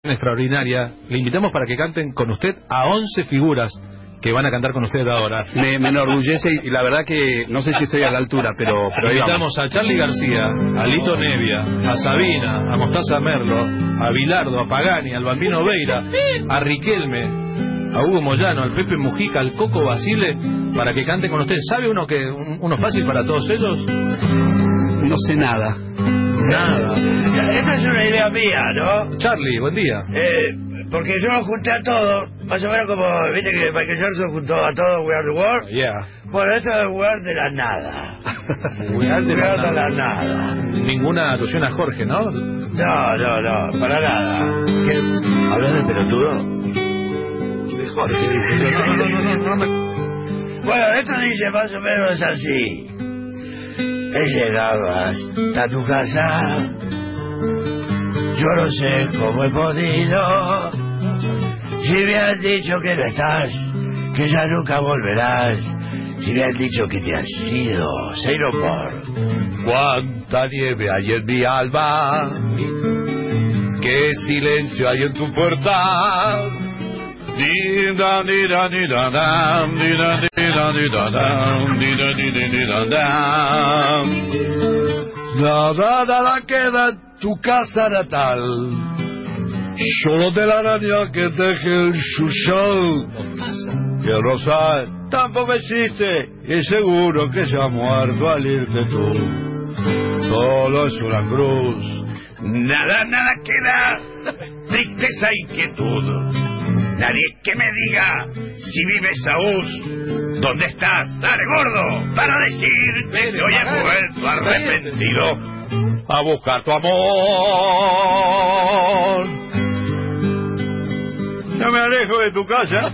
extraordinaria. Le invitamos para que canten con usted a 11 figuras que van a cantar con usted ahora. Me enorgullece y la verdad que no sé si estoy a la altura, pero invitamos a Charly García, a Lito Nevia, a Sabina, a Mostaza Merlo, a Bilardo, a Pagani, al Bambino Veira, a Riquelme, a Hugo Moyano, al Pepe Mujica, al Coco Basile, para que canten con usted. ¿Sabe uno fácil para todos ellos? no sé nada. Nada. Esta es una idea mía, ¿no? Charly, buen día. Porque yo lo junté a todos, más o menos como, viste que Michael Jackson juntó a todos We Are the World. Yeah. Bueno, esto es We Are de la nada. We Are de de la nada. Ninguna alusión a Jorge, ¿no? No, para nada. ¿Hablas de pelotudo? De Jorge. Bueno, esto dice más o menos así. He llegado hasta tu casa. Yo no sé cómo he podido. Si me has dicho que no estás, que ya nunca volverás. Si me has dicho que te has ido, say no more. Cuánta nieve hay en mi alma, qué silencio hay en tu puerta. Nada queda en tu casa natal, solo de la araña que teje el chuchal. Y el rosal tampoco existe, y seguro que se ha muerto al irte tú. Solo es una cruz. Nada queda, tristeza e inquietud. Nadie que me diga si vives aún. ¿Dónde estás? Dale, gordo, para decirte que hoy he vuelto arrepentido a buscar tu amor. No me alejo de tu casa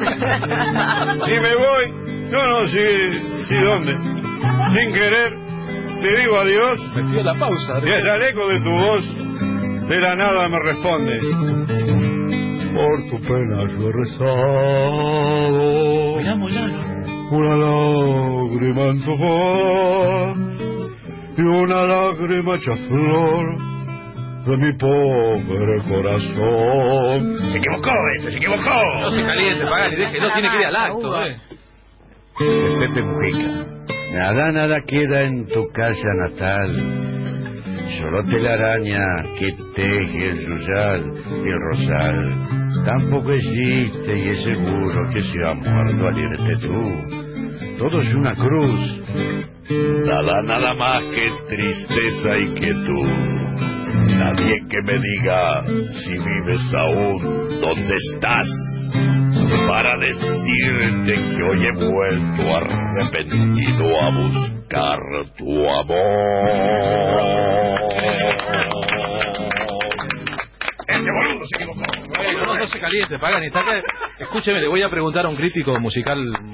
y me voy, no sé dónde, sin querer te digo adiós. Me fui a la pausa. Y el eco de tu voz de la nada me responde. Por tu pena yo he rezado. Mirá, Moyano. Una lágrima en tu voz y una lágrima hecha flor de mi pobre corazón. Se equivocó. No se caliente, Pagani, deje, no tiene que ir al acto, De Pepe Mujica. Nada queda en tu casa natal. Solo telaraña que teje el yuyal y el rosal. Tampoco existe y es seguro que se ha muerto al irte tú. Todo es una cruz. Nada más que tristeza y quietud. Nadie que me diga si vives aún, ¿dónde estás? Para decirte que hoy he vuelto arrepentido a buscar tu amor. Este boludo se equivocó. No se caliente, Pagani, está acá. Escúcheme, le voy a preguntar a un crítico musical